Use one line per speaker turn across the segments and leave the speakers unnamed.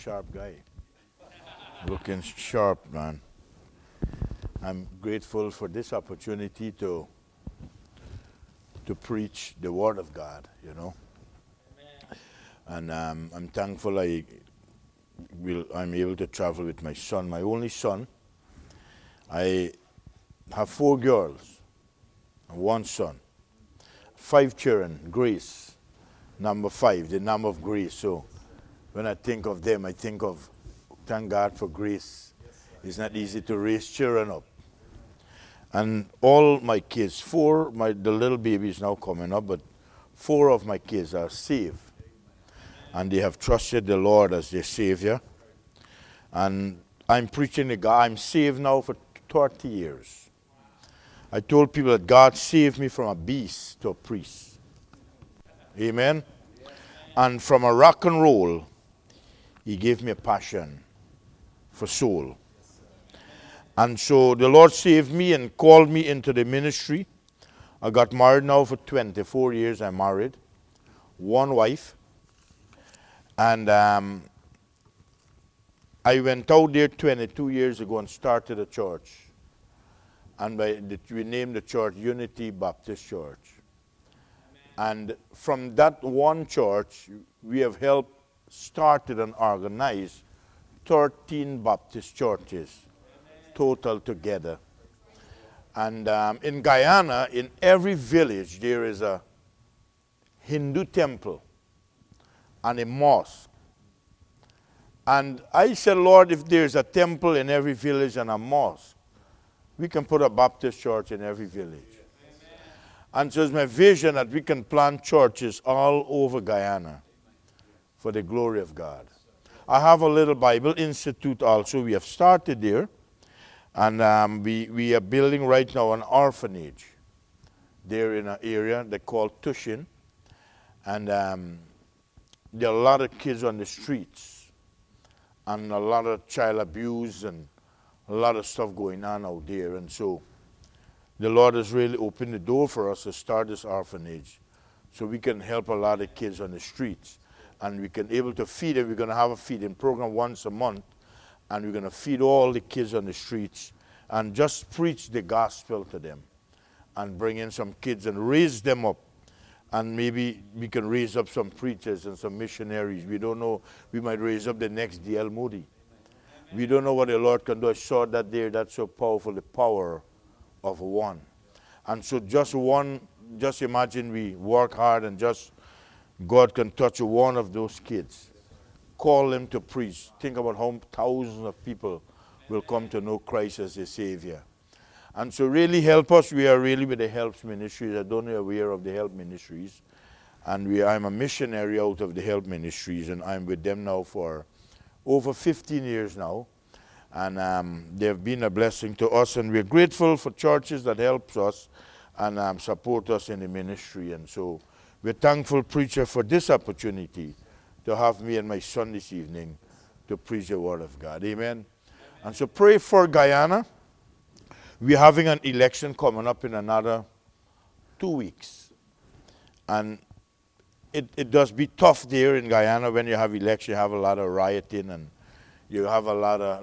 sharp guy. Looking sharp, man. I'm grateful for this opportunity to preach the Word of God, you know. And I'm thankful I'm able to travel with my son, my only son. I have 4 girls and 1 son. 5 children, Grace, number 5, the number of grace. So when I think of them, I think of, thank God for grace. It's not easy to raise children up. And all my kids, the little baby is now coming up, but 4 of my kids are saved. And they have trusted the Lord as their Savior. And I'm preaching the God. I'm saved now for 30 years. I told people that God saved me from a beast to a priest. Amen? And from a rock and roll, He gave me a passion for soul. And so the Lord saved me and called me into the ministry. I got married now for 24 years. I'm married. 1 wife. And I went out there 22 years ago and started a church. And we named the church Unity Baptist Church. And from that one church, we have helped started and organized 13 Baptist churches total together. And in Guyana, in every village, there is a Hindu temple and a mosque. And I said, Lord, if there's a temple in every village and a mosque, we can put a Baptist church in every village. And so it's my vision that we can plant churches all over Guyana for the glory of God. I have a little Bible Institute also. We have started there. And we are building right now an orphanage there in an area they call Tushin. And there are a lot of kids on the streets and a lot of child abuse and a lot of stuff going on out there. And so the Lord has really opened the door for us to start this orphanage so we can help a lot of kids on the streets. And we can able to feed them. We're going to have a feeding program once a month. And we're going to feed all the kids on the streets and just preach the gospel to them and bring in some kids and raise them up. And maybe we can raise up some preachers and some missionaries. We don't know. We might raise up the next D.L. Moody. We don't know what the Lord can do. I saw that there. That's so powerful, the power of one. And so just imagine we work hard and just God can touch one of those kids. Call them to preach. Think about how thousands of people will come to know Christ as their Savior. And so really help us. We are really with the Helps Ministries. I don't know if you're aware of the Help Ministries. And I'm a missionary out of the Help Ministries. And I'm with them now for over 15 years now. And they've been a blessing to us. And we're grateful for churches that helps us and support us in the ministry. And so we're thankful, preacher, for this opportunity to have me and my son this evening to preach the Word of God. Amen. And so pray for Guyana. We're having an election coming up in another 2 weeks. And it does be tough there in Guyana when you have election. You have a lot of rioting and you have a lot of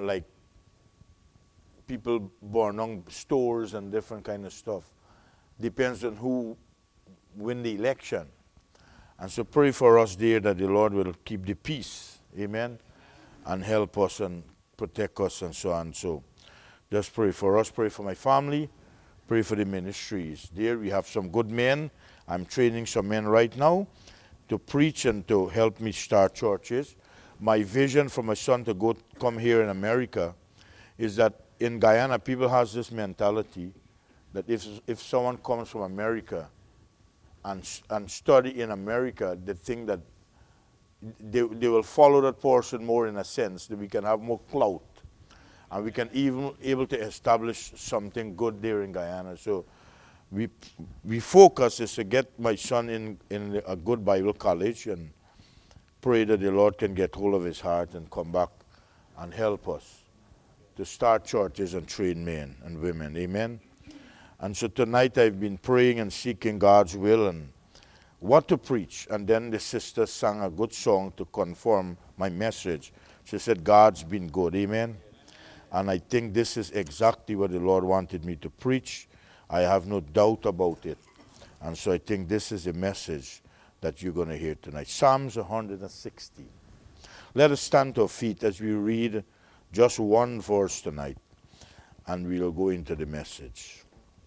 people burning stores and different kind of stuff. Depends on who win the election. And so pray for us there that the Lord will keep the peace. Amen. And help us and protect us and so on. So just pray for us. Pray for my family. Pray for the ministries. There we have some good men. I'm training some men right now to preach and to help me start churches. My vision for my son to come here in America is that in Guyana, people has this mentality that if someone comes from America and study in America, they think that they will follow that person more in a sense, that we can have more clout. And we can even able to establish something good there in Guyana. So we focus is to get my son in a good Bible college and pray that the Lord can get hold of his heart and come back and help us to start churches and train men and women. Amen. And so tonight I've been praying and seeking God's will and what to preach. And then the sister sang a good song to confirm my message. She said, God's been good. Amen. And I think this is exactly what the Lord wanted me to preach. I have no doubt about it. And so I think this is a message that you're going to hear tonight. Psalms 116. Let us stand to our feet as we read just one verse tonight, and we'll go into the message.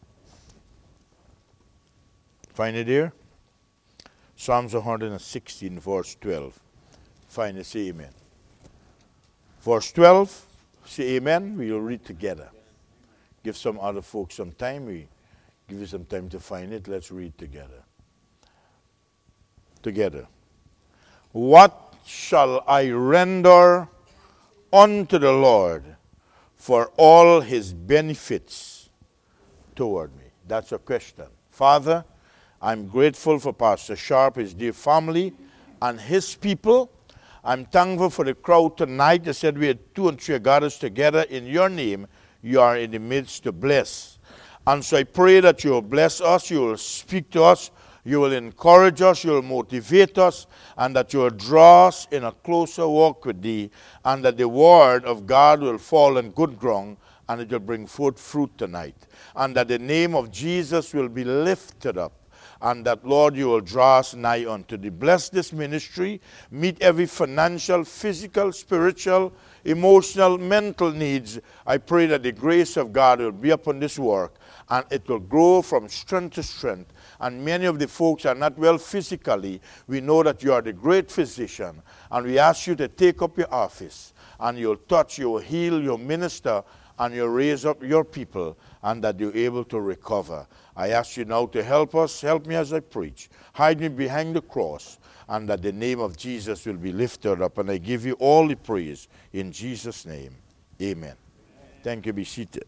Find it here? Psalms 116, verse 12. Find it, say amen. Verse 12, say amen. We will read together. Give some other folks some time. We give you some time to find it. Let's read together. Together. What shall I render unto the Lord for all his benefits toward me? That's a question. Father, I'm grateful for Pastor Sharp, his dear family, and his people. I'm thankful for the crowd tonight. They said we had 2 and 3 gathered together in your name. You are in the midst to bless. And so I pray that you will bless us, you will speak to us, you will encourage us, you will motivate us, and that you will draw us in a closer walk with thee, and that the word of God will fall on good ground, and it will bring forth fruit tonight. And that the name of Jesus will be lifted up, and that, Lord, you will draw us nigh unto thee. Bless this ministry, meet every financial, physical, spiritual, emotional, mental needs. I pray that the grace of God will be upon this work, and it will grow from strength to strength. And many of the folks are not well physically. We know that you are the great physician, and we ask you to take up your office, and you'll touch, you'll heal, you'll minister, and you'll raise up your people, and that you're able to recover. I ask you now to help us, help me as I preach. Hide me behind the cross, and that the name of Jesus will be lifted up, and I give you all the praise in Jesus' name. Amen. Thank you. Be seated.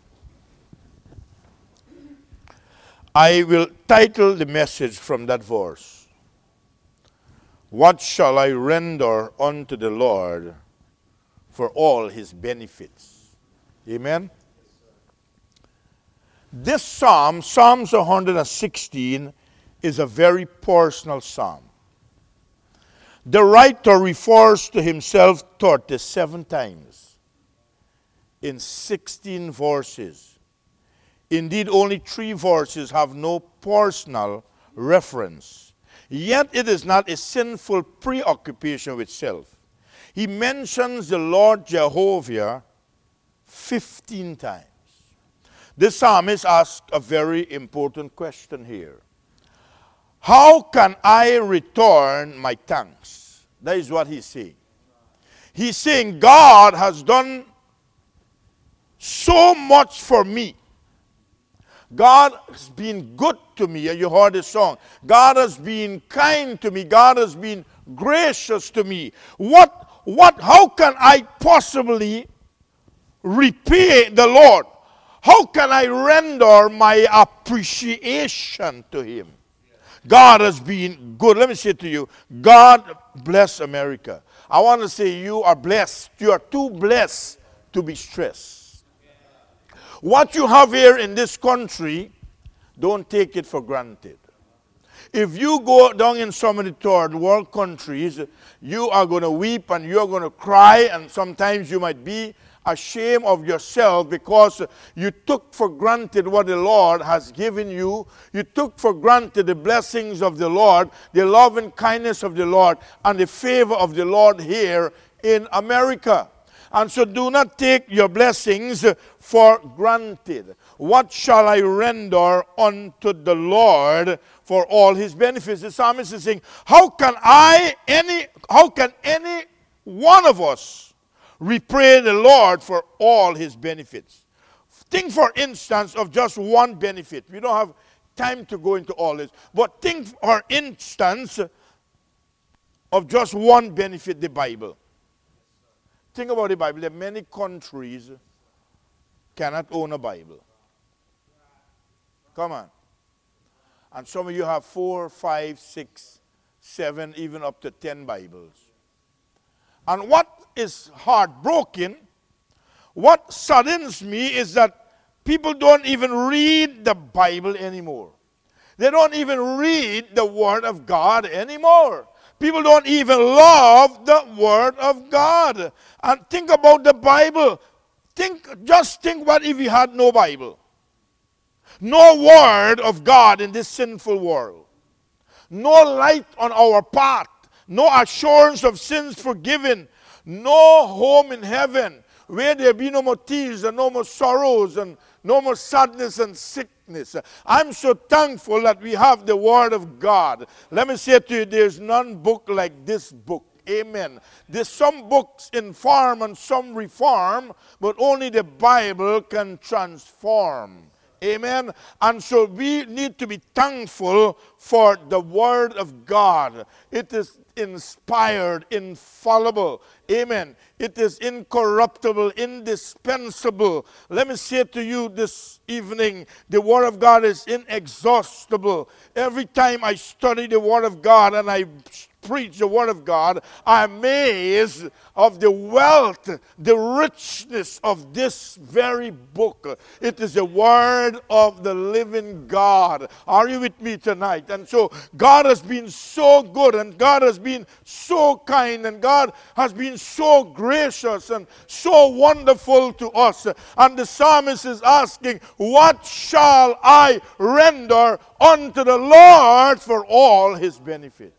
I will title the message from that verse, What shall I render unto the Lord for all his benefits? Amen? This psalm, Psalms 116, is a very personal psalm. The writer refers to himself 37 times in 16 verses. Indeed, only 3 verses have no personal reference. Yet it is not a sinful preoccupation with self. He mentions the Lord Jehovah 15 times. The psalmist asks a very important question here. How can I return my thanks? That is what he's saying. He's saying God has done so much for me. God has been good to me. You heard the song. God has been kind to me. God has been gracious to me. How can I possibly repay the Lord? How can I render my appreciation to him? God has been good. Let me say to you, God bless America. I want to say you are blessed. You are too blessed to be stressed. What you have here in this country, don't take it for granted. If you go down in some of the third world countries, you are going to weep and you're going to cry, and sometimes you might be ashamed of yourself because you took for granted what the Lord has given you. You took for granted the blessings of the Lord, the love and kindness of the Lord, and the favor of the Lord here in America. And so do not take your blessings for granted. What shall I render unto the Lord for all his benefits? The psalmist is saying, how can any one of us repay the Lord for all his benefits? Think, for instance, of just one benefit. We don't have time to go into all this. But think, for instance, of just one benefit, the Bible. Think about the Bible. There are many countries cannot own a Bible. Come on. And some of you have 4, 5, 6, 7, even up to 10 Bibles. And what is heartbroken, what saddens me is that people don't even read the Bible anymore. They don't even read the Word of God anymore. People don't even love the Word of God. And think about the Bible. Just think what if we had no Bible? No Word of God in this sinful world. No light on our path. No assurance of sins forgiven. No home in heaven where there be no more tears and no more sorrows and no more sadness and sickness. I'm so thankful that we have the Word of God. Let me say to you, there's none book like this book. Amen. There's some books inform and some reform, but only the Bible can transform. Amen. And so we need to be thankful for the Word of God. It is inspired, infallible. Amen. It is incorruptible, indispensable. Let me say to you this evening, the Word of God is inexhaustible. Every time I study the Word of God and I preach the Word of God, I'm amazed of the wealth, the richness of this very book. It is the Word of the living God. Are you with me tonight? And so God has been so good, and God has been so kind, and God has been so gracious and so wonderful to us. And the psalmist is asking, what shall I render unto the Lord for all his benefits?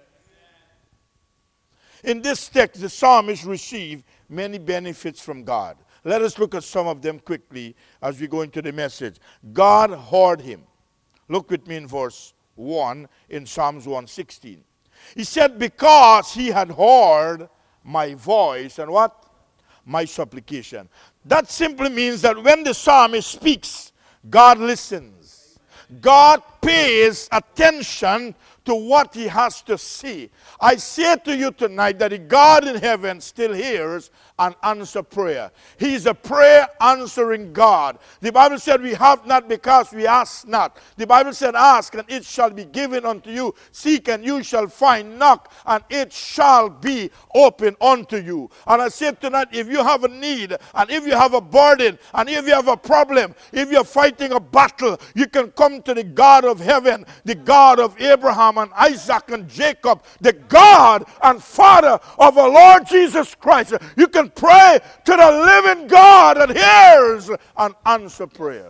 In this text, the psalmist received many benefits from God. Let us look at some of them quickly as we go into the message. God heard him. Look with me in verse 1 in Psalms 116. He said, because he had heard my voice and what? My supplication. That simply means that when the psalmist speaks, God listens. God pays attention to what he has to say. I say to you tonight that the God in heaven still hears and answers prayer. He is a prayer answering God. The Bible said we have not because we ask not. The Bible said ask and it shall be given unto you. Seek and you shall find. Knock and it shall be open unto you. And I say tonight, if you have a need and if you have a burden and if you have a problem, if you're fighting a battle, you can come to the God of heaven, the God of Abraham and Isaac and Jacob, the God and Father of our Lord Jesus Christ. You can pray to the living God that hears and answers prayers.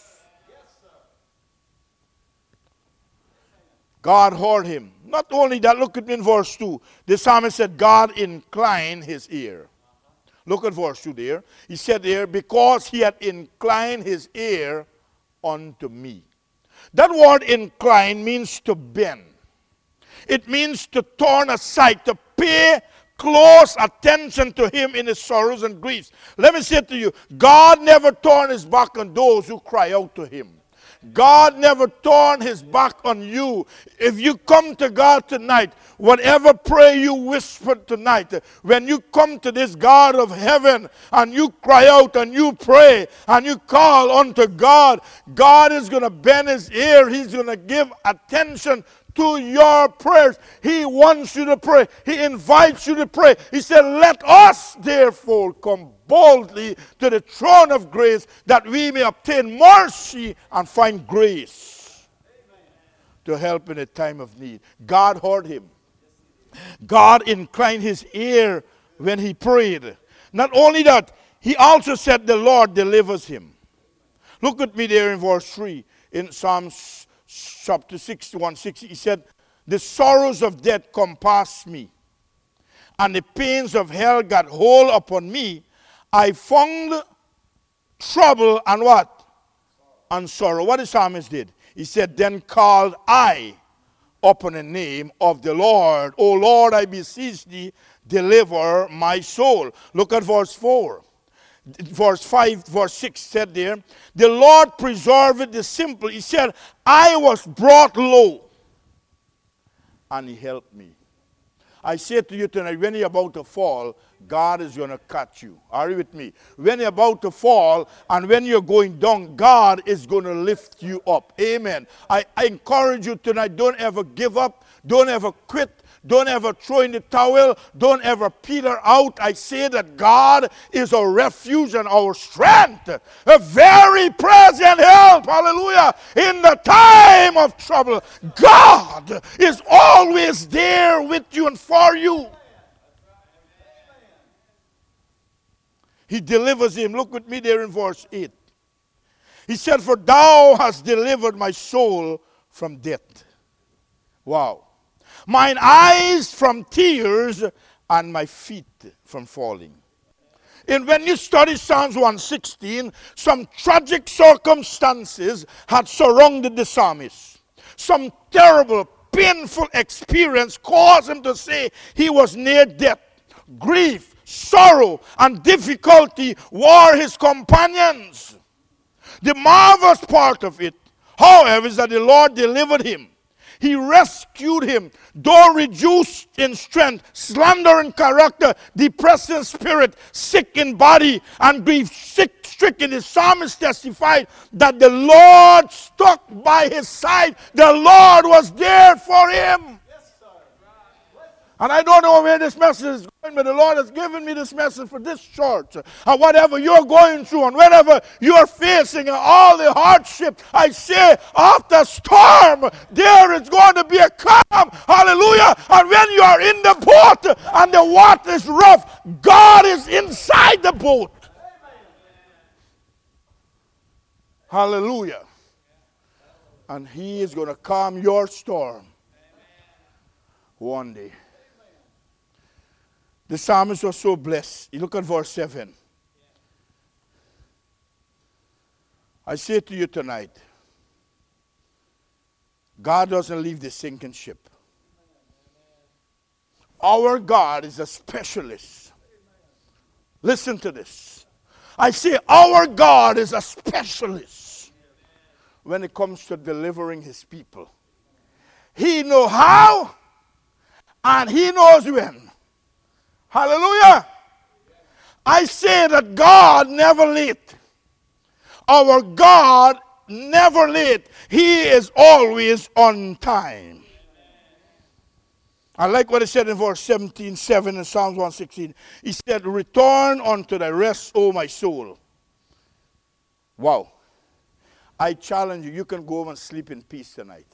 God heard him. Not only that, look at me in verse 2. The psalmist said, God inclined his ear. Look at verse 2 there. He said there, because he had inclined his ear unto me. That word incline means to bend. It means to turn aside, to pay close attention to him in his sorrows and griefs. Let me say to you, God never turned his back on those who cry out to him. God never turned his back on you. If you come to God tonight, whatever prayer you whisper tonight, when you come to this God of heaven and you cry out and you pray and you call unto God, God is going to bend his ear. He's going to give attention to your prayers. He wants you to pray. He invites you to pray. He said, let us therefore come boldly to the throne of grace that we may obtain mercy and find grace to help in a time of need. God heard him. God inclined his ear when he prayed. Not only that, he also said the Lord delivers him. Look at me there in verse 3 in Psalms chapter 61:6. He said, the sorrows of death compassed me, and the pains of hell got hold upon me. I found trouble and what? And sorrow. What the psalmist did? He said, then called I upon the name of the Lord. O Lord, I beseech thee, deliver my soul. Look at verse 4. Verse 5, verse 6 said there, the Lord preserved the simple. He said, I was brought low, and he helped me. I say to you tonight, when you're about to fall, God is going to catch you. Are you with me? When you're about to fall and when you're going down, God is going to lift you up. Amen. I encourage you tonight, don't ever give up. Don't ever quit. Don't ever throw in the towel. Don't ever peter out. I say that God is our refuge and our strength, a very present help, hallelujah, in the time of trouble. God is always there with you and for you. He delivers him. Look with me there in verse 8. He said, for thou hast delivered my soul from death. Wow. Mine eyes from tears and my feet from falling. And when you study Psalms 116, some tragic circumstances had surrounded the psalmist. Some terrible, painful experience caused him to say he was near death. Grief, sorrow, and difficulty were his companions. The marvelous part of it, however, is that the Lord delivered him. He rescued him, though reduced in strength, slender in character, depressed in spirit, sick in body, and grief-stricken. The psalmist testified that the Lord stuck by his side. The Lord was there for him. And I don't know where this message is going, but the Lord has given me this message for this church. And whatever you're going through and whatever you're facing and all the hardship, I say, after storm, there is going to be a calm. Hallelujah. And when you are in the boat and the water is rough, God is inside the boat. Hallelujah. And he is going to calm your storm one day. The psalmist was so blessed. You look at verse 7. I say to you tonight, God doesn't leave the sinking ship. Our God is a specialist. Listen to this. I say our God is a specialist when it comes to delivering his people. He knows how and he knows when. Hallelujah. I say that God never late. Our God never late. He is always on time. I like what he said in verse 17:7 in Psalms 116. He said, return unto thy rest, O my soul. Wow. I challenge you, you can go home and sleep in peace tonight.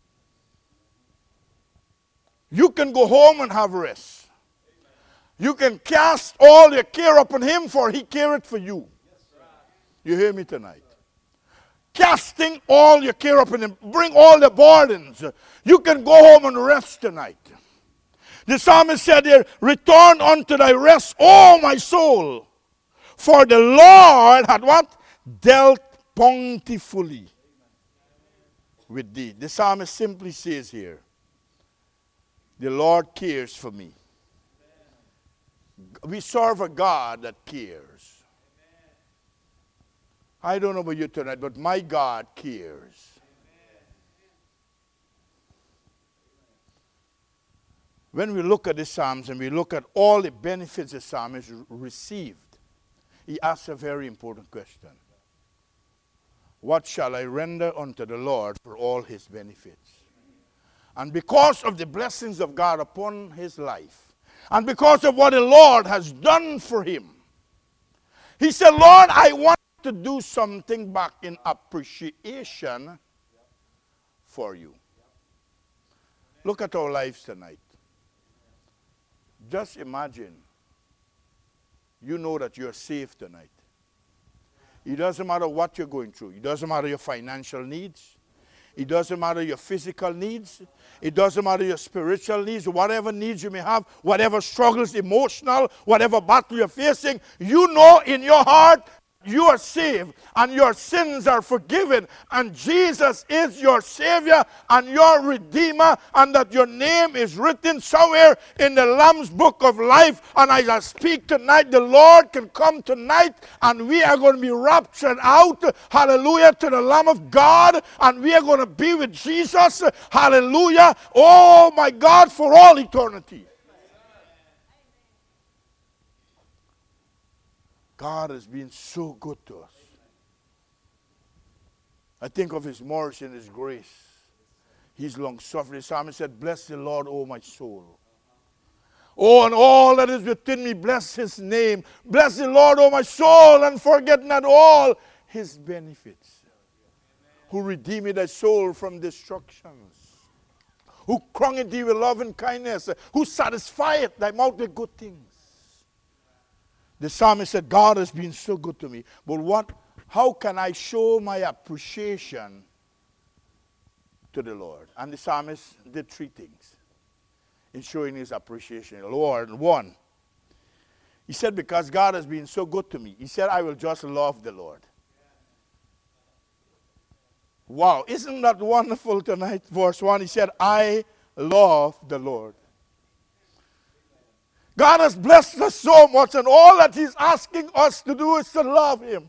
You can go home and have rest. You can cast all your care upon him, for he careth for you. You hear me tonight? Casting all your care upon him. Bring all the burdens. You can go home and rest tonight. The psalmist said there, return unto thy rest, O my soul. For the Lord had what? Dealt bountifully with thee. The psalmist simply says here, the Lord cares for me. We serve a God that cares. I don't know about you tonight, but my God cares. When we look at the Psalms and we look at all the benefits the psalmist received, he asks a very important question. What shall I render unto the Lord for all his benefits? And because of the blessings of God upon his life, and because of what the Lord has done for him, he said, Lord, I want to do something back in appreciation for you. Look at our lives tonight. Just imagine, you know that you're safe tonight. It doesn't matter what you're going through. It doesn't matter your financial needs. It doesn't matter your physical needs. It doesn't matter your spiritual needs. Whatever needs you may have, whatever struggles, emotional, whatever battle you're facing, you know in your heart you are saved and your sins are forgiven, and Jesus is your Savior and your Redeemer, and that your name is written somewhere in the Lamb's book of life. And as I speak tonight, the Lord can come tonight and we are going to be raptured out, hallelujah, to the Lamb of God, and we are going to be with Jesus, hallelujah, oh my God, for all eternity. God has been so good to us. I think of his mercy and his grace. His long suffering. The psalmist said, bless the Lord, O my soul. Oh, and all that is within me, bless his name. Bless the Lord, O my soul, and forget not all his benefits. Who redeemed thy soul from destructions. Who crowned thee with love and kindness. Who satisfieth thy mouth with good things. The psalmist said, God has been so good to me. But how can I show my appreciation to the Lord? And the psalmist did three things in showing his appreciation. Lord, one, he said, because God has been so good to me, he said, I will just love the Lord. Wow, isn't that wonderful tonight? Verse 1, he said, I love the Lord. God has blessed us so much, and all that he's asking us to do is to love him.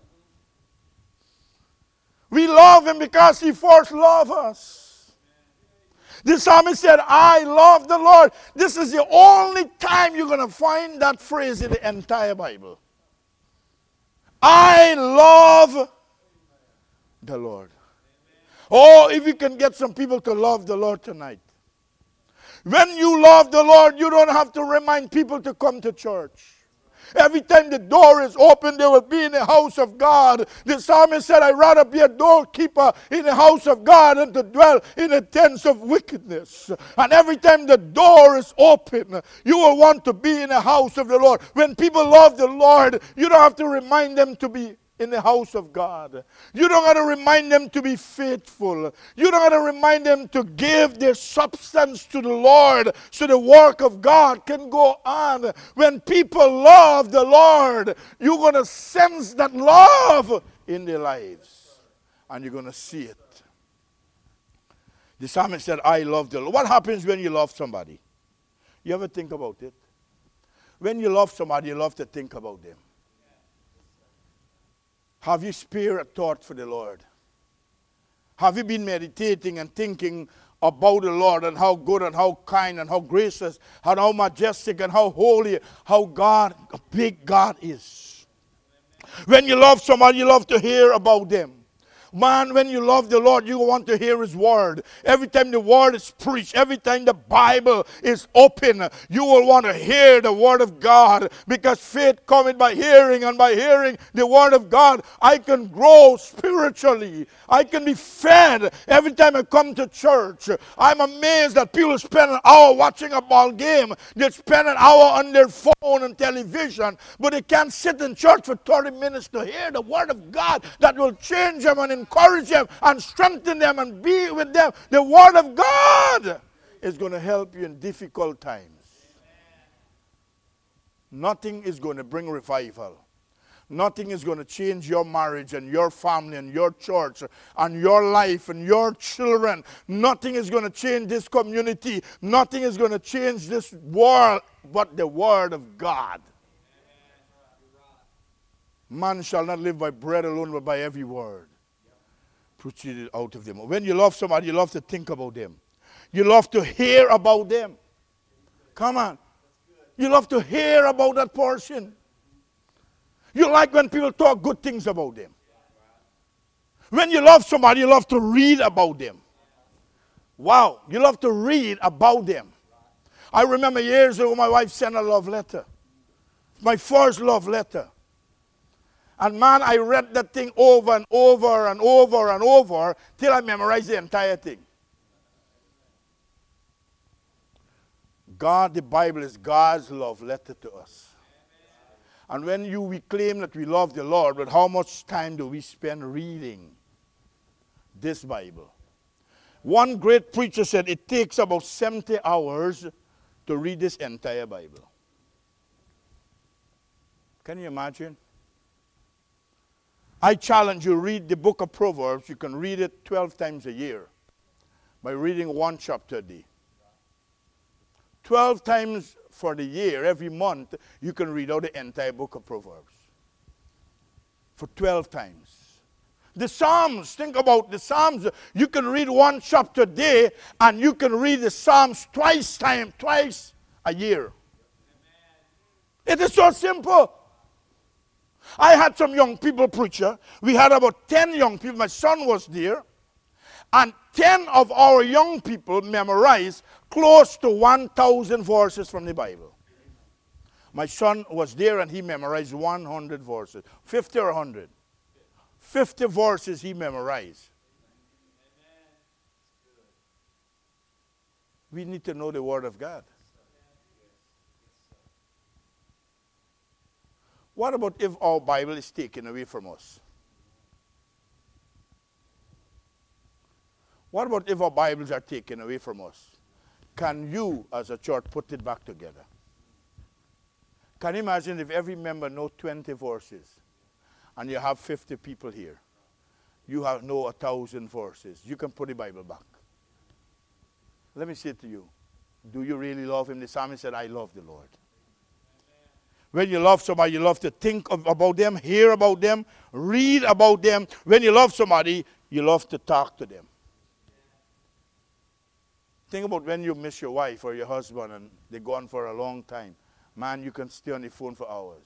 We love him because he first loved us. The psalmist said, I love the Lord. This is the only time you're going to find that phrase in the entire Bible. I love the Lord. Oh, if you can get some people to love the Lord tonight. When you love the Lord, you don't have to remind people to come to church. Every time the door is open, they will be in the house of God. The psalmist said, I'd rather be a doorkeeper in the house of God than to dwell in the tents of wickedness. And every time the door is open, you will want to be in the house of the Lord. When people love the Lord, you don't have to remind them to be in the house of God. You don't got to remind them to be faithful. You don't got to remind them to give their substance to the Lord so the work of God can go on. When people love the Lord, you're going to sense that love in their lives. And you're going to see it. The psalmist said, I love the Lord. What happens when you love somebody? You ever think about it? When you love somebody, you love to think about them. Have you spared a thought for the Lord? Have you been meditating and thinking about the Lord and how good and how kind and how gracious and how majestic and how holy, how big God is? When you love somebody, you love to hear about them. Man, when you love the Lord, you want to hear his word. Every time the word is preached, every time the Bible is open, you will want to hear the word of God, because faith cometh by hearing, and by hearing the word of God. I can grow spiritually. I can be fed every time I come to church. I'm amazed that people spend an hour watching a ball game. They spend an hour on their phone and television, but they can't sit in church for 30 minutes to hear the word of God that will change them and encourage them and strengthen them and be with them. The word of God is going to help you in difficult times. Nothing is going to bring revival. Nothing is going to change your marriage and your family and your church and your life and your children. Nothing is going to change this community. Nothing is going to change this world but the word of God. Man shall not live by bread alone, but by every word proceeded out of them. When you love somebody, you love to think about them. You love to hear about them. Come on. You love to hear about that person. You like when people talk good things about them. When you love somebody, you love to read about them. Wow, you love to read about them. I remember years ago, my wife sent a love letter. My first love letter. And man, I read that thing over and over and over and over till I memorized the entire thing. God, the Bible is God's love letter to us. And when we claim that we love the Lord, but how much time do we spend reading this Bible? One great preacher said it takes about 70 hours to read this entire Bible. Can you imagine? I challenge you, read the book of Proverbs. You can read it 12 times a year by reading one chapter a day. 12 times for the year, every month, you can read out the entire book of Proverbs. For 12 times. The Psalms, think about the Psalms. You can read one chapter a day, and you can read the Psalms twice a year. It is so simple. I had some young people preacher. We had about 10 young people. My son was there. And 10 of our young people memorize close to 1,000 verses from the Bible. My son was there and he memorized 100 verses. 50 or 100? 50 verses he memorized. We need to know the Word of God. What about if our Bible is taken away from us? What about if our Bibles are taken away from us? Can you, as a church, put it back together? Can you imagine if every member knows 20 verses and you have 50 people here? You have know 1,000 verses. You can put the Bible back. Let me say to you, do you really love him? The psalmist said, I love the Lord. When you love somebody, you love to think about them, hear about them, read about them. When you love somebody, you love to talk to them. Think about when you miss your wife or your husband and they're gone for a long time. Man, you can stay on the phone for hours.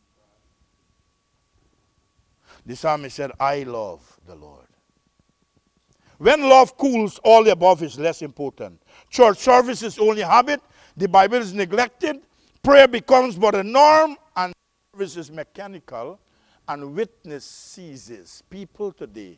The psalmist said, I love the Lord. When love cools, all the above is less important. Church service is only habit. The Bible is neglected. Prayer becomes but a norm, and service is mechanical, and witness ceases. People today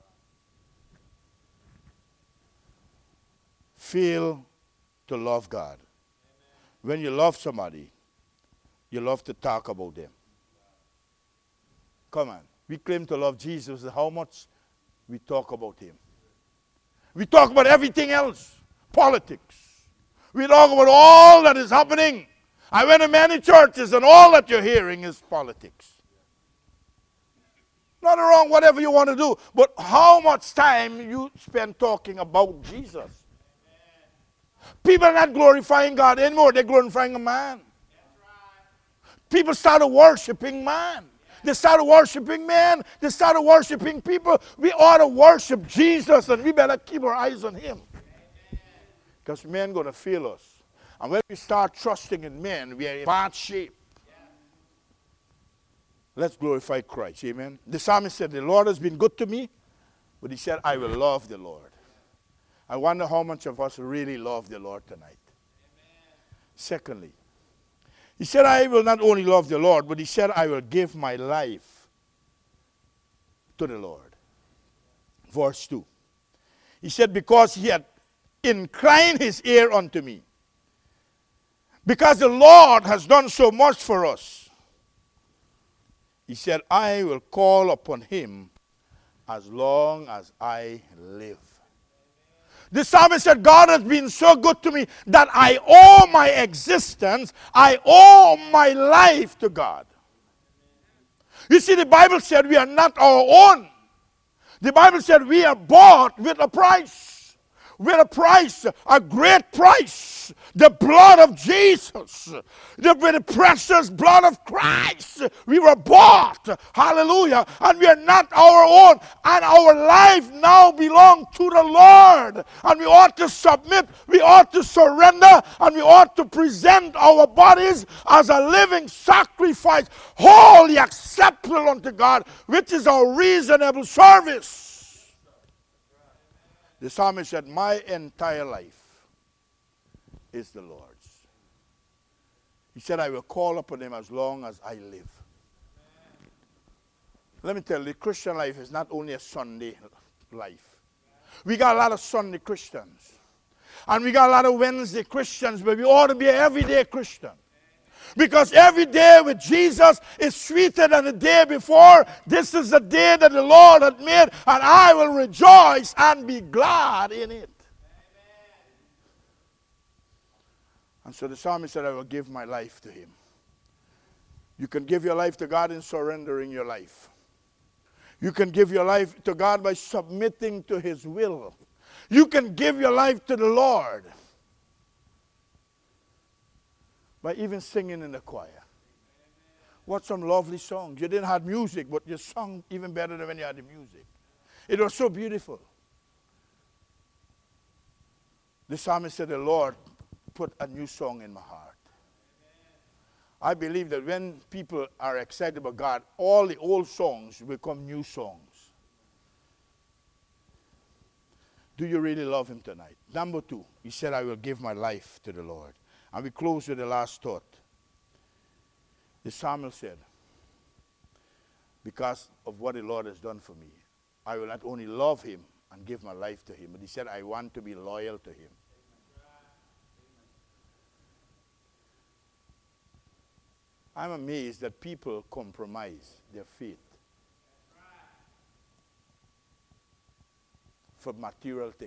fail to love God. When you love somebody, you love to talk about them. Come on. We claim to love Jesus. How much we talk about him? We talk about everything else. Politics. We talk about all that is happening. I went to many churches and all that you're hearing is politics. Nothing wrong, whatever you want to do. But how much time you spend talking about Jesus? People are not glorifying God anymore. They're glorifying a man. People started worshiping man. They started worshiping men. They started worshiping people. We ought to worship Jesus, and we better keep our eyes on him. Because men are going to fail us. And when we start trusting in men, we are in bad shape. Let's glorify Christ. Amen. The psalmist said, the Lord has been good to me. But he said, I will love the Lord. I wonder how much of us really love the Lord tonight. Amen. Secondly, he said, I will not only love the Lord, but he said, I will give my life to the Lord. Verse 2. He said, because he had inclined his ear unto me. Because the Lord has done so much for us. He said, I will call upon him as long as I live. The psalmist said, God has been so good to me that I owe my existence, I owe my life to God. You see, the Bible said we are not our own. The Bible said we are bought with a price. With a price, a great price. The blood of Jesus. With the precious blood of Christ. We were bought. Hallelujah. And we are not our own. And our life now belongs to the Lord. And we ought to submit. We ought to surrender. And we ought to present our bodies as a living sacrifice. Wholly acceptable unto God. Which is our reasonable service. The psalmist said, my entire life is the Lord's. He said, I will call upon him as long as I live. Let me tell you, the Christian life is not only a Sunday life. We got a lot of Sunday Christians. And we got a lot of Wednesday Christians, but we ought to be an everyday Christian. Because every day with Jesus is sweeter than the day before. This is the day that the Lord had made, and I will rejoice and be glad in it. Amen. And so the psalmist said, I will give my life to him. You can give your life to God in surrendering your life. You can give your life to God by submitting to his will. You can give your life to the Lord by even singing in the choir. What some lovely songs. You didn't have music, but you sung even better than when you had the music. It was so beautiful. The psalmist said, the Lord put a new song in my heart. I believe that when people are excited about God, all the old songs become new songs. Do you really love him tonight? Number 2, he said, I will give my life to the Lord. And we close with the last thought. The psalmist said, because of what the Lord has done for me, I will not only love him and give my life to him, but he said, I want to be loyal to him. I'm amazed that people compromise their faith for material things.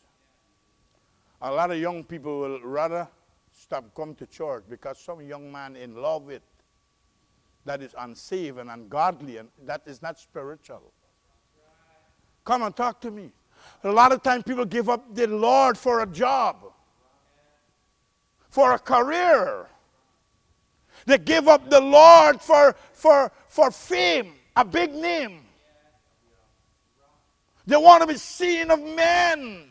A lot of young people will rather stop coming to church because some young man in love with that is unsaved and ungodly, and that is not spiritual. Come and talk to me. A lot of times people give up the Lord for a job, for a career. They give up the Lord for fame, a big name. They want to be seen of men.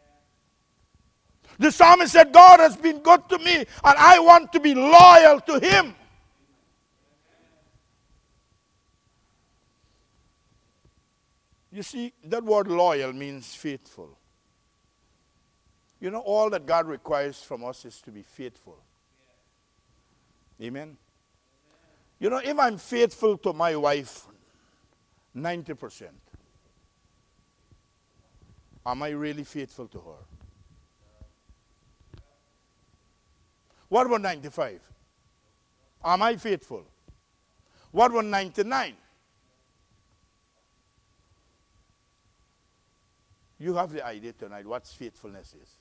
The psalmist said, God has been good to me, and I want to be loyal to him. You see, that word loyal means faithful. You know, all that God requires from us is to be faithful. Amen? You know, if I'm faithful to my wife 90%, am I really faithful to her? What about 95? Am I faithful? What about 99? You have the idea tonight what faithfulness is.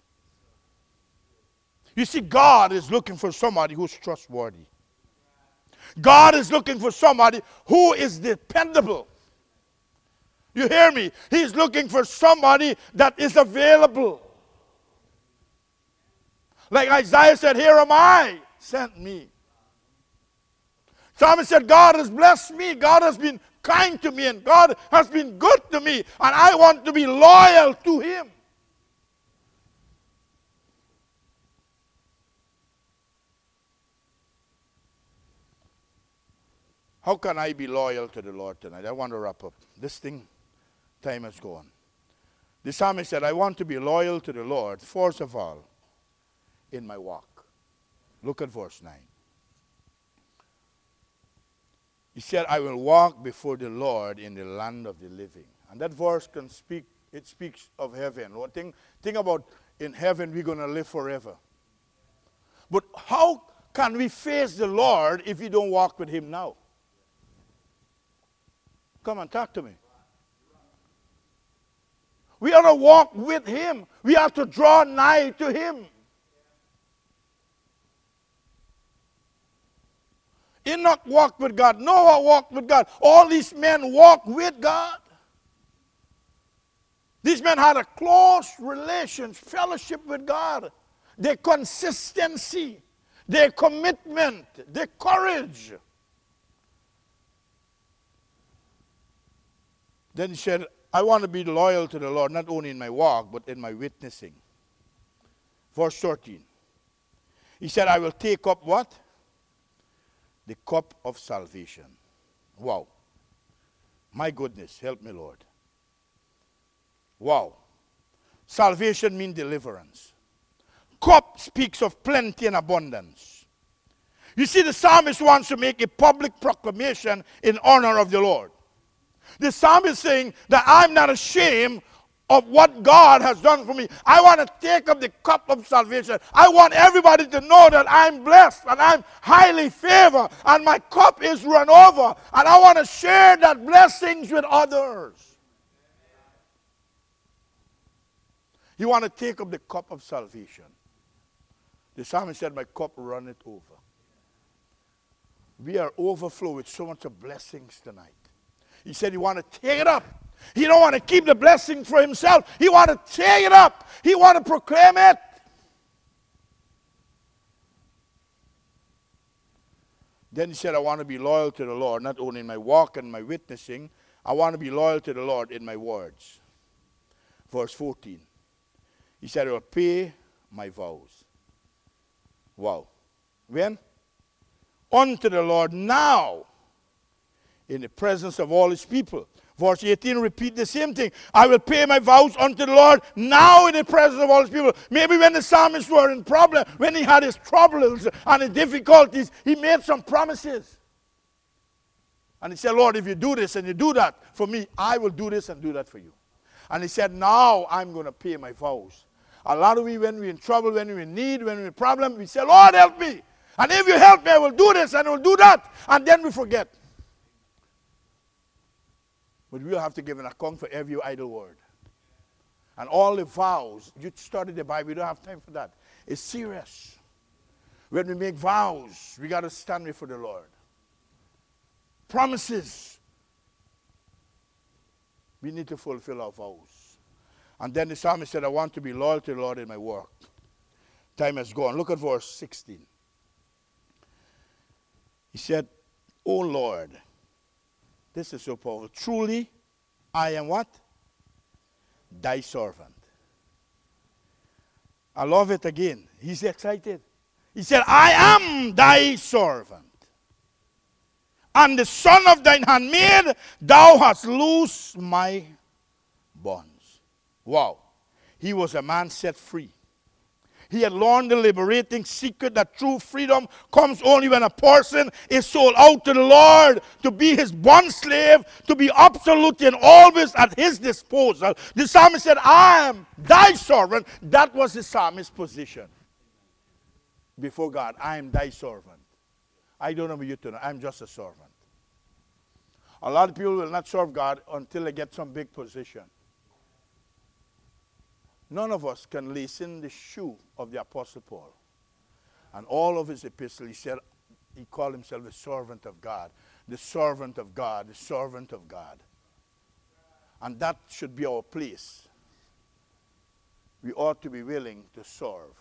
You see, God is looking for somebody who's trustworthy. God is looking for somebody who is dependable. You hear me? He's looking for somebody that is available. Like Isaiah said, here am I, sent me. Psalmist said, God has blessed me. God has been kind to me, and God has been good to me, and I want to be loyal to him. How can I be loyal to the Lord tonight? I want to wrap up. This time has gone. The psalmist said, I want to be loyal to the Lord, first of all, in my walk. Look at verse 9. He said, I will walk before the Lord in the land of the living. And that verse it speaks of heaven. One thing about in heaven, we're going to live forever. But how can we face the Lord if we don't walk with him now? Come on, talk to me. We ought to walk with him. We have to draw nigh to him. Enoch walked with God. Noah walked with God. All these men walked with God. These men had a close fellowship with God. Their consistency, their commitment, their courage. Then he said, I want to be loyal to the Lord, not only in my walk, but in my witnessing. Verse 13. He said, I will take up what? The cup of salvation. Wow. My goodness, help me, Lord. Wow. Salvation means deliverance. Cup speaks of plenty and abundance. You see, the psalmist wants to make a public proclamation in honor of the Lord. The psalmist is saying that I'm not ashamed of what God has done for me. I want to take up the cup of salvation. I want everybody to know that I'm blessed and I'm highly favored and my cup is run over, and I want to share that blessings with others. You want to take up the cup of salvation. The psalmist said, my cup runneth over. We are overflow with so much of blessings tonight. He said he want to take it up. He don't want to keep the blessing for himself. He want to take it up. He want to proclaim it. Then he said, I want to be loyal to the Lord, not only in my walk and my witnessing. I want to be loyal to the Lord in my words. Verse 14. He said, I will pay my vows. Wow. When? Unto the Lord now, in the presence of all his people.
Verse 18, repeat the same thing. I will pay my vows unto the Lord now in the presence of all his people. Maybe when the psalmist were in problem, when he had his troubles and his difficulties, he made some promises. And he said, Lord, if you do this and you do that for me, I will do this and do that for you. And he said, now I'm going to pay my vows. A lot of we, when we're in trouble, when we're in need, when we're in problem, we say, Lord, help me. And if you help me, I will do this and I will do that. And then we forget. But we'll have to give an account for every idle word. And all the vows, you study the Bible, we don't have time for that. It's serious. When we make vows, we got to stand before the Lord. Promises. We need to fulfill our vows. And then the psalmist said, I want to be loyal to the Lord in my work. Time has gone. Look at verse 16. He said, O Lord, this is so powerful. Truly, I am what? Thy servant. I love it again. He's excited. He said, I am thy servant. And the son of thine handmaid, thou hast loosed my bonds. Wow. He was a man set free. He had learned the liberating secret that true freedom comes only when a person is sold out to the Lord, to be his bond slave, to be absolute and always at his disposal. The psalmist said, I am thy servant. That was the psalmist's position before God. I am thy servant. I don't know you to know. I'm just a servant. A lot of people will not serve God until they get some big position. None of us can lace in the shoe of the Apostle Paul. And all of his epistles, he said, he called himself the servant of God. The servant of God, the servant of God. And that should be our place. We ought to be willing to serve.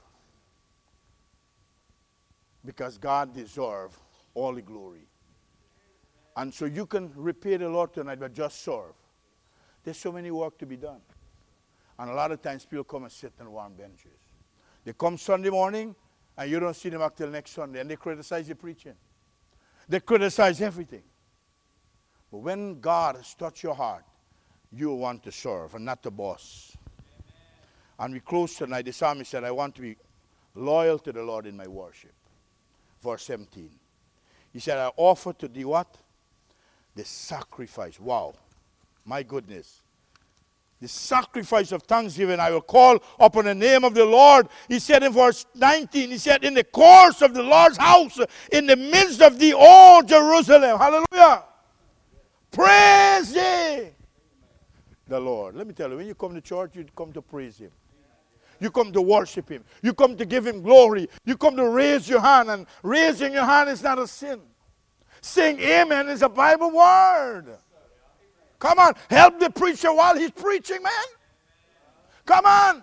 Because God deserves all the glory. And so you can repay the Lord tonight, but just serve. There's so many work to be done. And a lot of times people come and sit on warm benches. They come Sunday morning, and you don't see them until next Sunday, and they criticize your preaching. They criticize everything. But when God has touched your heart, you want to serve and not the boss. And we close tonight. The psalmist said, I want to be loyal to the Lord in my worship. Verse 17. He said, I offer to thee what? The sacrifice. Wow. My goodness. The sacrifice of thanksgiving, I will call upon the name of the Lord. He said in verse 19, he said, in the courts of the Lord's house, in the midst of the old Jerusalem. Hallelujah. Praise ye the Lord. Let me tell you, when you come to church, you come to praise him. You come to worship him. You come to give him glory. You come to raise your hand, and raising your hand is not a sin. Saying amen is a Bible word. Come on, help the preacher while he's preaching, man. Come on.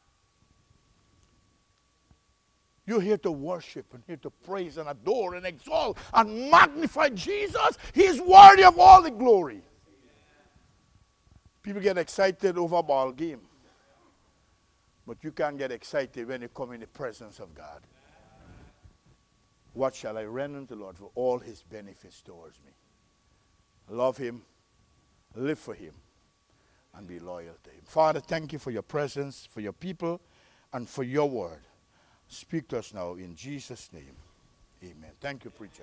You're here to worship and here to praise and adore and exalt and magnify Jesus. He's worthy of all the glory. People get excited over a ball game. But you can't get excited when you come in the presence of God. What shall I render unto the Lord for all his benefits towards me? Love him, live for him, and be loyal to him. Father, thank you for your presence, for your people, and for your word. Speak to us now in Jesus' name. Amen. Thank you, preacher.